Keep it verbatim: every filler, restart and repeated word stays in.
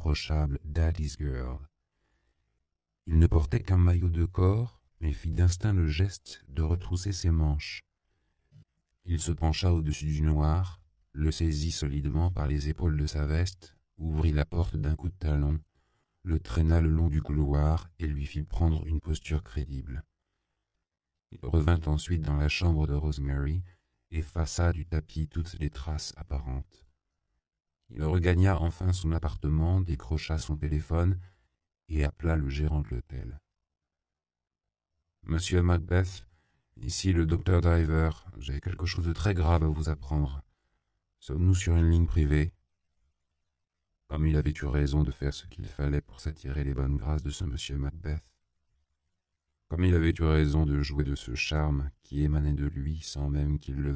l'irréprochable Daddy's Girl. Il ne portait qu'un maillot de corps, mais fit d'instinct le geste de retrousser ses manches. Il se pencha au-dessus du noir, le saisit solidement par les épaules de sa veste, ouvrit la porte d'un coup de talon, le traîna le long du couloir et lui fit prendre une posture crédible. Il revint ensuite dans la chambre de Rosemary, effaça du tapis toutes les traces apparentes. Il regagna enfin son appartement, décrocha son téléphone et appela le gérant de l'hôtel. « Monsieur Macbeth, ici le docteur Driver, j'ai quelque chose de très grave à vous apprendre. Sommes-nous sur une ligne privée ?» Comme il avait eu raison de faire ce qu'il fallait pour s'attirer les bonnes grâces de ce monsieur Macbeth. Comme il avait eu raison de jouer de ce charme qui émanait de lui sans même qu'il le